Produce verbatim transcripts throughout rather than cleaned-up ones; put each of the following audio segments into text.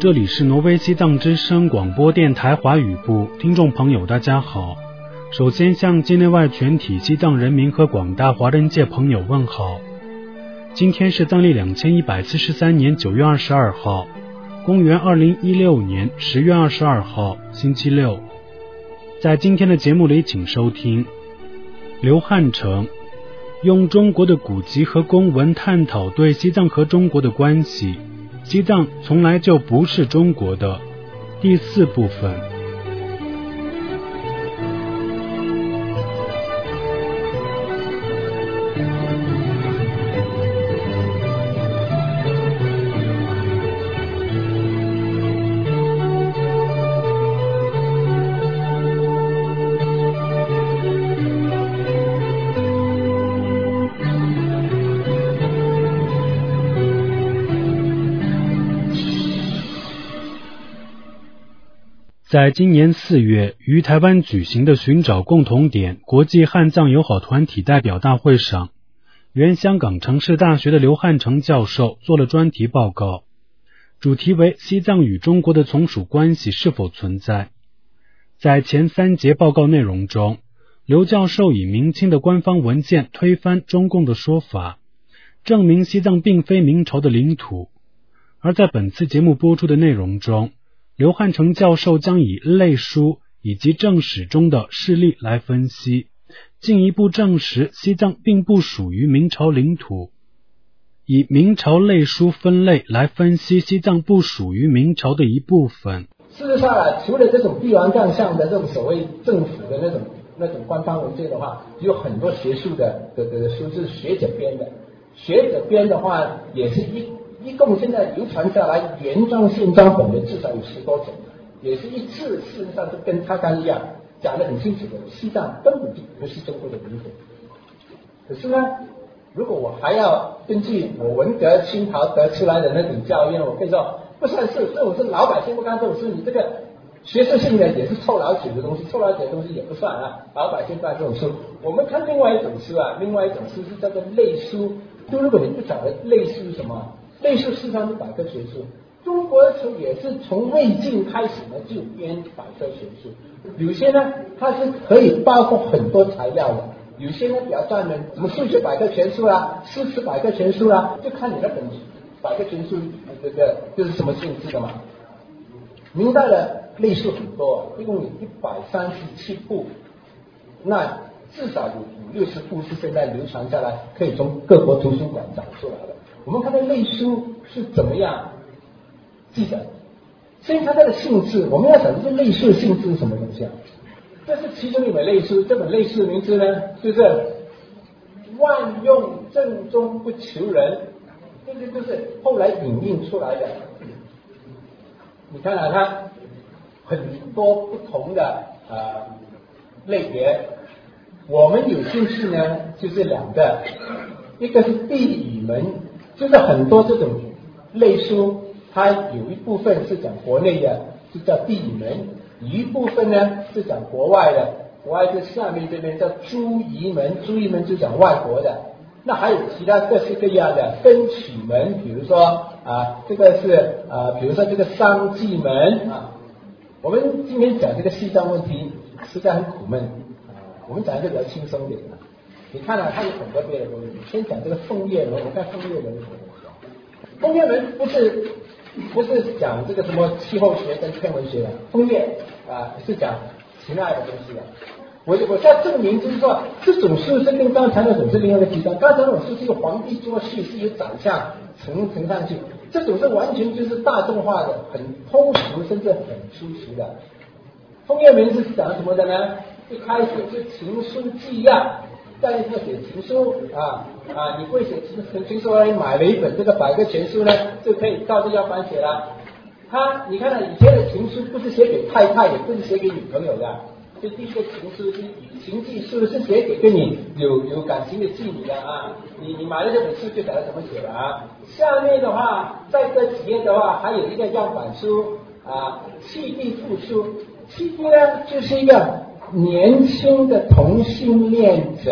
这里是挪威西藏之声广播电台华语部，听众朋友大家好。首先向境内外全体西藏人民和广大华人界朋友问好。今天是藏历两千一百四十三年九月二十二号，公元二零一六年十月二十二号，星期六。在今天的节目里，请收听刘汉成用中国的古籍和公文探讨对西藏和中国的关系，西藏从来就不是中国的第四部分。在今年四月于台湾举行的寻找共同点国际汉藏友好团体代表大会上，原香港城市大学的刘汉成教授做了专题报告，主题为西藏与中国的从属关系是否存在。在前三节报告内容中，刘教授以明清的官方文件推翻中共的说法，证明西藏并非明朝的领土。而在本次节目播出的内容中，刘汉成教授将以类书以及正史中的事例来分析，进一步证实西藏并不属于明朝领土。以明朝类书分类来分析西藏不属于明朝的一部分。 事实上啊，除了这种帝王将相的这种所谓政府的那种那种官方文件的话，有很多学术的的的书是学者编的，学者编的话也是一。一共现在流传下来原装现装本的至少有十多种，也是一致，事实上是跟他刚一样讲得很清楚的，西藏根本就不是中国的领土。可是呢，如果我还要根据我文革清朝得出来的那种教训，我可以说不算是，这种是老百姓不干这种事，你这个学术性的也是臭老九的东西，臭老九的东西也不算啊，老百姓干这种书。我们看另外一种书啊，另外一种书是叫做类书，就如果你不晓得类书是什么，类书事实上是百科全书，中国的书也是从魏晋开始呢就编百科全书，有些呢它是可以包括很多材料的，有些呢比较专门，什么数学百科全书啦、诗词百科全书啦，就看你那本百科全书这个就是什么性质的嘛。明代的类书很多，一共有一百三十七部，那至少有五六十部是现在流传下来，可以从各国图书馆找出来的。我们看到类书是怎么样记载的，先看它的性质，我们要想这类书的性质是什么东西啊？这是其中一本类书，这本类书的名字呢就是万用正宗不求人，这个就是后来引印出来的。你看啊，它很多不同的呃类别，我们有兴趣呢就是两个，一个是地理门，就是很多这种类书，它有一部分是讲国内的，就叫地理门；有一部分呢是讲国外的，国外就下面这边叫诸夷门，诸夷门就讲外国的。那还有其他各式各样的分曲门，比如说啊，这个是啊，比如说这个商纪门啊。我们今天讲这个西藏问题，实在很苦闷啊，我们讲一个比较轻松点的。你看啊，它有很多别的东西。先讲这个枫叶门，我们看枫叶门是什么东西？枫叶门不是不是讲这个什么气候学跟天文学的，枫叶啊是讲其他的东西的。我我现在证明就是说，这种书是跟刚才那种是另外一个极端。刚才那种书是一个皇帝作序，是有长相呈呈上去，这种是完全就是大众化的，很通俗，甚至很粗俗的。枫叶门是讲什么的呢？一开始是情书纪要，在那写情书啊啊，你会写情情书，你买了一本这个百科全书呢，就可以照这样翻写了。他你看看以前的情书不是写给太太，也不是写给女朋友的。这第一个情书是情记书，是写给跟你有有感情的妓女的啊。你你买了这本书就晓得怎么写了啊。下面的话，再这几页的话，还有一个样板书啊，契弟附书。契弟呢，就是一个年轻的同性恋者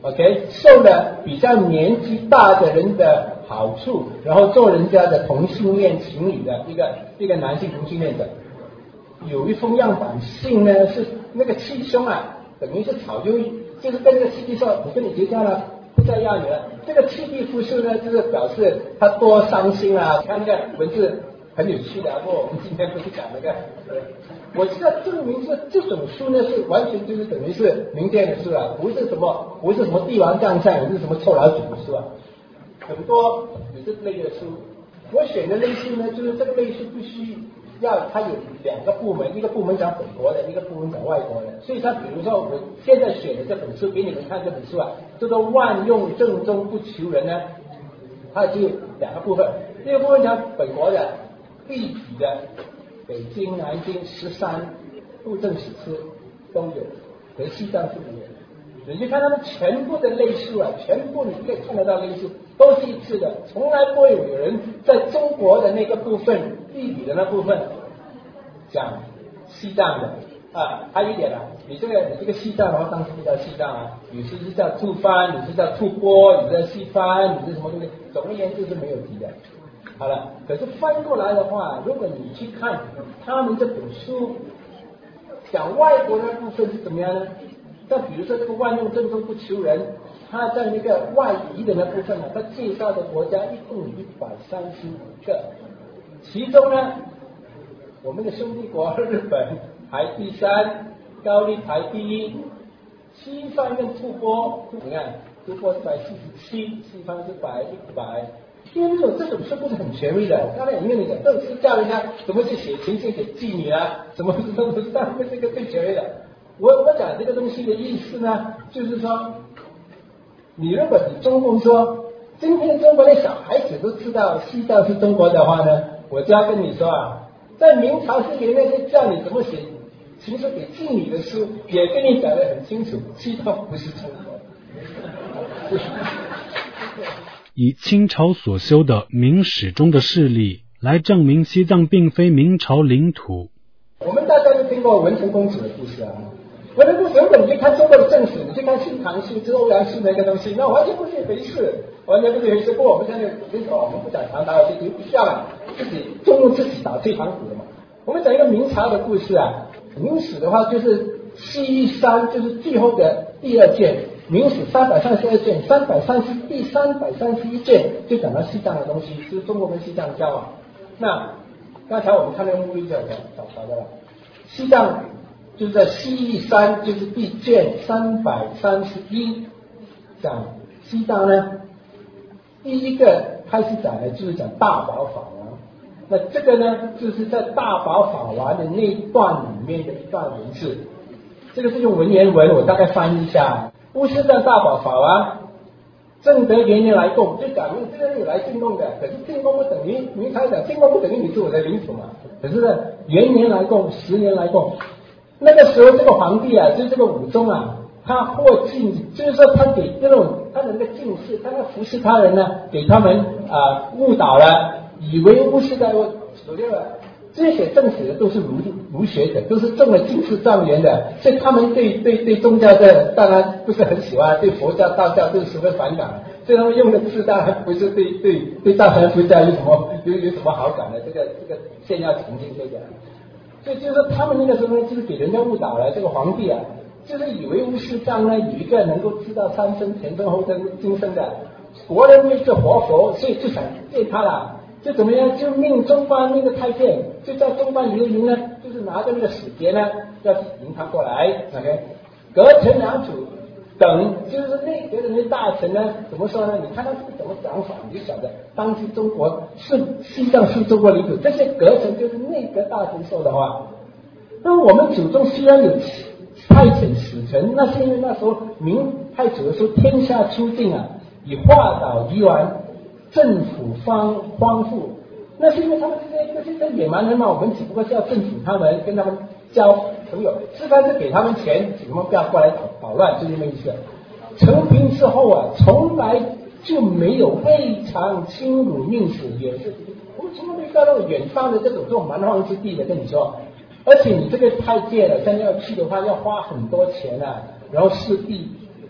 OK， 受了比较年纪大的人的好处，然后做人家的同性恋情侣的一个一个男性同性恋者。有一封样板信呢，是那个气兄啊，等于是早就就是跟这个契弟说，我跟你结婚了，不再要你了。这个契弟夫妇呢，就是表示他多伤心啊！看那个文字很有趣的，不过我们今天不是讲那个。我知道证明是这种书呢，是完全就是等于是民间的书啊，不是什么不是什么帝王将相，也是什么臭老祖的书啊。很多有这类的书，我选的类书呢，就是这个类书必须要它有两个部门，一个部门讲本国的，一个部门讲外国的。所以他比如说我现在选的这本书给你们看，这本书啊，叫做万用正宗不求人呢，它就有两个部分，一个部分讲本国的地体的。北京、南京、十三、布政史诗都有，可是西藏是没有。你去看他们全部的类书啊，全部你可以看得到类书都是一致的，从来不会有人在中国的那个部分地理的那部分讲西藏的啊。还有一点啊，你这个你这个西藏的话，当时不叫西藏啊，有时是叫吐蕃，有时叫吐蕃，有时叫西番，有时什么东西，总而言之是没有提的。好了，可是翻过来的话，如果你去看他们这本书讲外国的部分是怎么样呢？那比如说这个万用正宗不求人，他在那个外移的那部分呢，他介绍的国家一共有一百三十五个，其中呢，我们的兄弟国日本排第三，高丽排第一，西方跟吐蕃，你看吐蕃是排四十七，西方是排一百。因为这种这种书不是很权威的，刚才你跟你讲，都是教人家怎么去写情信给妓女啊，什么什么不是他们这个最权威的。我我讲这个东西的意思呢，就是说，你如果你中共说今天中国的小孩子都知道西藏是中国的话呢，我就要跟你说啊，在明朝之前那些教你怎么写情书给妓女的书，也跟你讲得很清楚，西藏不是中国。 以清朝所修的《明史》中的事例来证明西藏并非明朝领土。 我们大家都听过文成公主的故事啊，文成公主如果你去看中国的正史，你去看《新唐书》之欧阳修的一个东西，那完全不是一回事，完全不是一回事。不过我们现在跟你说，我们不讲唐打有些不需要了，自己中共自己打退堂鼓的嘛。我们讲一个明朝的故事啊，明史的话就是西山，就是最后的第二卷。明史三百三十二卷，三百三十第三百三十一卷就讲到西藏的东西，就是中国跟西藏的交往。那刚才我们看那个目录就找找到的了，西藏就是在西山，就是第卷三百三十一讲西藏呢。第一个开始讲的就是讲大宝法王，那这个呢就是在大宝法王的那一段里面的一段文字，这个是用文言文，我大概翻译一下。乌斯藏大宝法王正德元年来贡，就讲明这个人有来进贡的，可是进贡不等于明朝讲进贡不等于你是我的领土嘛，可是呢元年来贡，十年来贡。那个时候这个皇帝啊，就是这个武宗啊，他获进，就是说他给这种他的那个进士，他在服侍他人呢，给他们啊、呃、误导了，以为乌斯藏我所谓的这些写正史的都是儒儒学者，都是中了进士状元的，所以他们对对对宗教的当然不是很喜欢，对佛教道教都是十分反感，所以他们用的字当然不是对对对藏传佛教有什么有有什么好感的，这个这个先要澄清这个。所以就是说他们那个时候呢，就是给人家误导了，这个皇帝啊，就是以为乌斯藏呢有一个能够知道三生前生后生今生的国人为是活佛，所以就想见他了。就怎么样？就命中班那个太监，就在中班刘盈呢，就是拿着那个使节呢，要迎他过来。OK， 阁臣良主等，就是内阁的那大臣呢，怎么说呢？你看他是怎么讲法，你就晓得当时中国是西藏是中国领土。这些阁臣就是内阁大臣说的话。那我们祖宗虽然有派遣使臣，那是因为那时候明太祖的时候天下初定啊，以化岛鱼丸。政府方荒富，那是因为他们这些这些野蛮人嘛，我们只不过是要政府他们，跟他们交朋友，吃饭是给他们钱，请他们不要过来捣捣乱，就这么意思。成平之后啊，从来就没有未尝侵辱命使远视，我们从来没到那种远方的这种这种蛮荒之地的，跟你说。而且你这个太监了，现在要去的话，要花很多钱啊，然后势必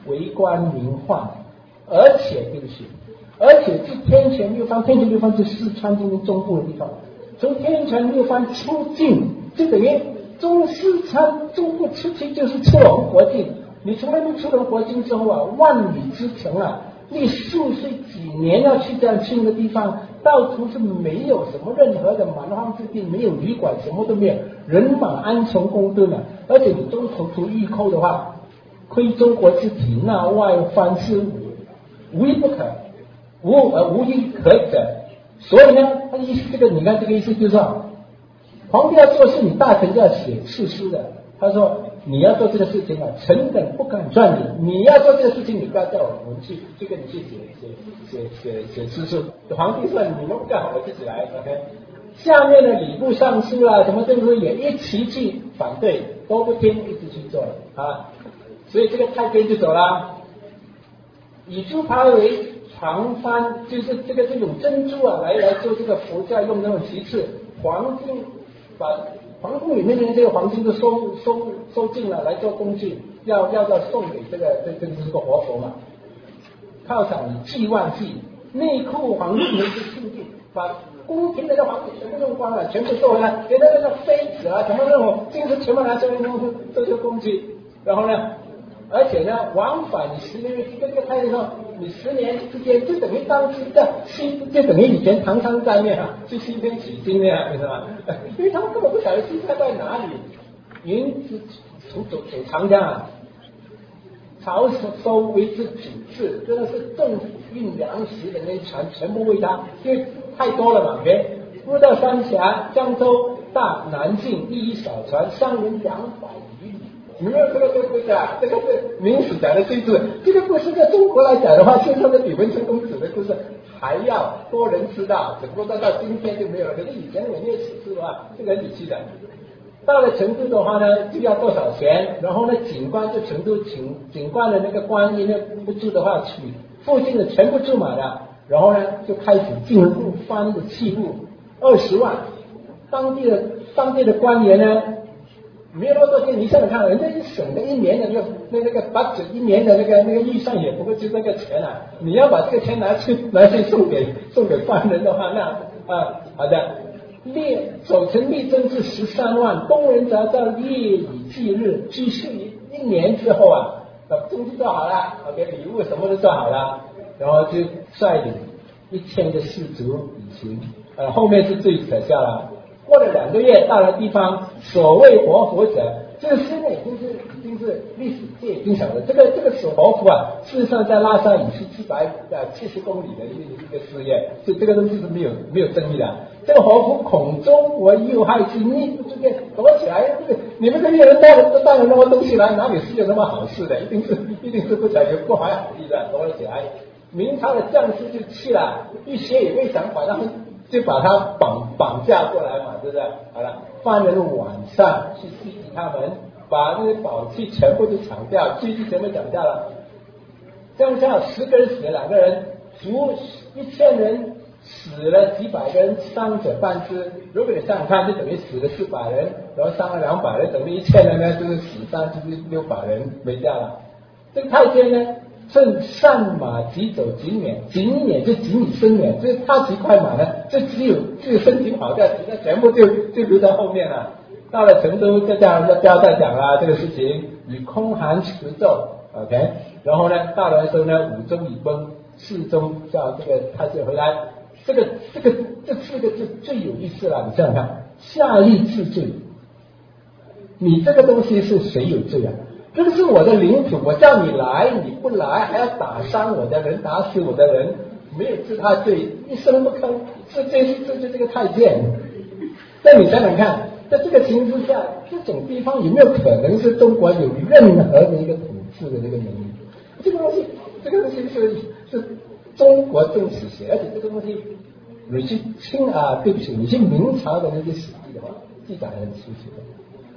为官名宦，而且对不起，而且是天泉六方，天泉六方是四川今天中部的地方，从天泉六方出境，就等于中四川中部出去就是出了红国境。你从那边出了国境之后啊，万里之城啊，你数岁几年要去这样去那个地方，到处是没有什么任何的蛮荒之地，没有旅馆，什么都没有，人马安从公顿啊。而且你中途途欲寇的话，窥中国之体，纳外藩之无一不可，无而无一可者。所以呢，他意思这个，你看这个意思就是说，皇帝要做事，你大臣就要写誓书的。他说你要做这个事情啊，臣等不敢传你，你要做这个事情，你不要叫我们去去跟你去写写写写写诗书。皇帝说你们不干，我自己来。OK， 下面的礼部尚书啊，什么政府也一齐去反对，都不听，一直去做啊。所以这个太监就走了，以猪扒为床幡，就是这个这种珍珠啊，来来做这个佛教用那种旗帜，黄金把。皇宫里面的这个黄金都收收收尽了，来做工具，要要要送给这个这这个这个活佛嘛。犒赏以祭万计，内库黄金为之庆忌，把宫廷的这黄金全部用光了，全部做回来，给他那个妃子啊，什么那种金子全部拿出来弄做这个工具，然后呢，而且呢，往返你十年，这个这个太监说，你十年之间就等于当时的西，就等于以前唐三藏面啊，去西天取经那样，你知道吗？因为他们根本不晓得西天在哪里。云从走走长江啊，曹收为之主治，真的是政府运粮食的那些船全部为他，因为太多了嘛。OK， 入到三峡、江州、大南境，一一小船，上人两百余里。你没有这个这个故事啊？这个是明史讲的故事。这个故事在中国来讲的话，现在的比文成公子的故事还要多人知道，只不过到到今天就没有了。可是以前我念史书的话，这个很有趣的。到了成都的话呢，就要多少钱？然后呢，警官就成都警警官的那个官员呢不住的话，取附近的全部住满了，然后呢就开始进入藩的器物二十万。当地的当地的官员呢，没有那么多钱，你想想看，人家一省的一年的那个那那个budget一年的那个那个预算也不会就那个钱啊。你要把这个钱拿去拿去送给送给犯人的话，那啊好的。列守城力增至十三万，工人杂照夜以继日，积蓄一年之后啊，把东西做好了，给礼物什么都做好了，然后就率领一千个士卒以行。呃，后面是最可笑了。过了两个月，到了地方，所谓活佛者，这个现在已经是已经是历史界已经晓得，这个这个守活佛啊，事实上在拉萨以是七百呃七十公里的一个一个事业，所以这个东西是没有没有争议的。这个活佛恐中国诱害之逆不之变，躲起来，这个你们这些人带了带了那么东西来，哪里是有那么好事的？一定是一定是不讲究不怀好意的，躲了起来。明朝的将士就气了，一些也未想把他们。就把他绑绑架过来嘛，对不对？好了，犯人晚上去袭击他们，把那些宝器全部都抢掉，狙击全部抢掉了。这样下十个人死了两个人，足一千人死了几百个人，伤者半只。如果你想想看，就等于死了四百人，然后伤了两百人，等于一千人呢，就是死伤就是六百人没掉了。这个太监呢？趁善马疾走，警免，警免就警以生免，就是他骑快马呢，就只有只有身体跑掉，其他全部就就留在后面了。到了成都，就这样就不要再讲了这个事情，以空寒持咒 ，OK， 然后呢，到了的时候呢，武宗已崩，世宗叫这个太监回来，这个这个这四个字最有意思了，你想想看，下吏治罪，你这个东西是谁有罪啊？这个是我的领土，我叫你来，你不来，还要打伤我的人，打死我的人，没有治他罪，一声不吭，这这这这这个太监。那你想想看，在这个情况下，这种地方有没有可能是中国有任何的一个统治的这个能力？这个东西，这个东西是是中国正史写，而且这个东西，你去清啊，对不起，你去明朝的那些史记的话，记载很清楚的。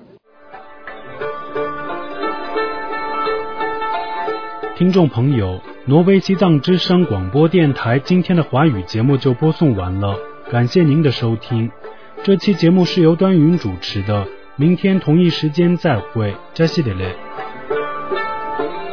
听众朋友，挪威西藏之声广播电台今天的华语节目就播送完了，感谢您的收听。这期节目是由端云主持的，明天同一时间再会，扎西德勒。